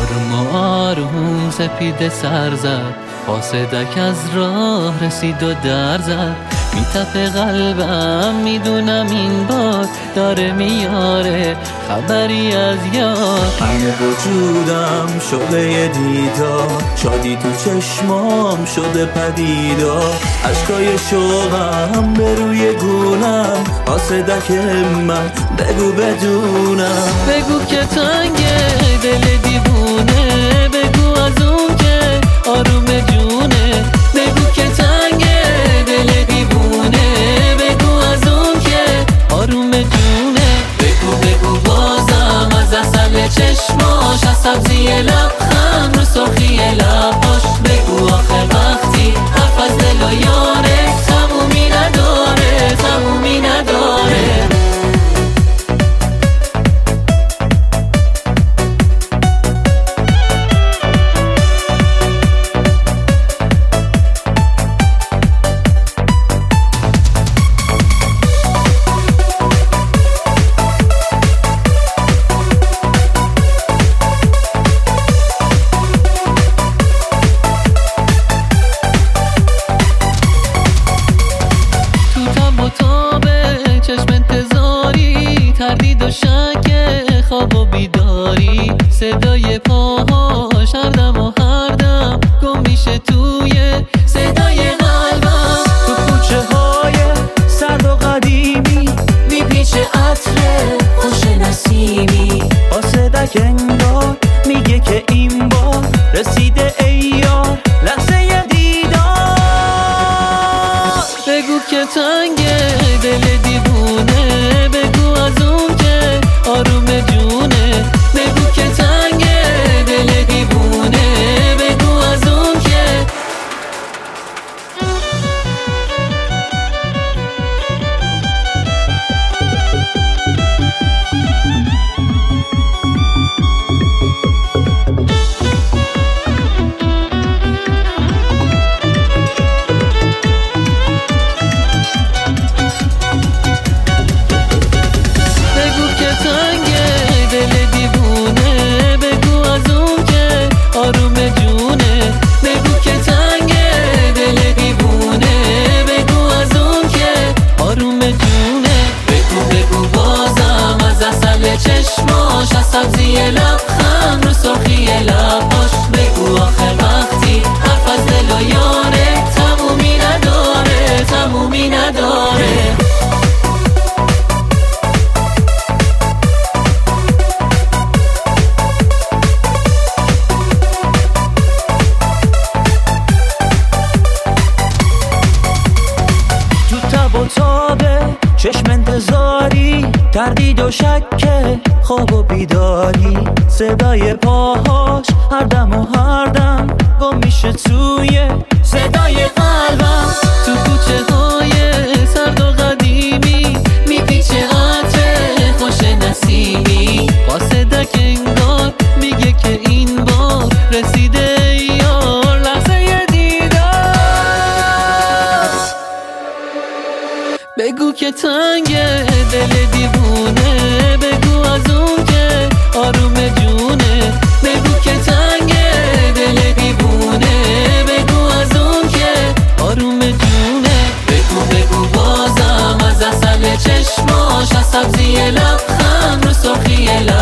آروم آروم سپیده سر زد، قاصدک از راه رسید و در زد. میتپه قلبم میدونم این بار داره میاره خبری از یار. همه وجودم شده یه دیدار، شادی تو چشمام شده پدیدار. عشقای شوقم به روی گونم، قاصدک من بگو بدونم. بگو که تنگه دل دیوونه، بگو از اون که آروم جونه. بگو که تنگه دل دیوونه، بگو از اون که آروم جونه. بگو بازم از اصل چشماش، از سبزی لبخند رو سرخی لباش. بگو آخه وقتی حرف از دل و یاره تمومی نداره، تمومی نداره. چشم انتظاری، تردید و شک، خواب و بیداری. صدای پاهاش هر دم و هر دم گم میشه توی صدای قلبم. تو کوچه های سرد و قدیمی میپیچه عطر خوش نسیمی. قاصدک انگار میگه که این بار رسیده ای یار لحظه دیدار. بگو که تنگه دل دیوونه، بگو از اون که آروم جونه. بگو که تنگه دل دیوونه، بگو از اون که چشماش، از سبزی لبخند رو سرخی لباش. بگو آخر وقتی حرف از دل و یاره تمومی نداره، تمومی نداره. تو تب و تابه چشم انتظاری، تردید و شک، خواب و بیداری. صدای پاهاش هر دم و هر دم گم میشه توی صدای قلبم. تو کوچه های سرد و قدیمی میپیچه عطر خوش نسیمی. قاصدک انگار میگه که این بار رسیده یار لحظه دیدار. بگو که تنگه دل دیوونه، بگو از اون که آروم جونه. بگو که تنگه دل دیوونه، بگو از اون که آروم جونه. بگو بازم از اصل چشماش، از سبزی لبخند رو سرخی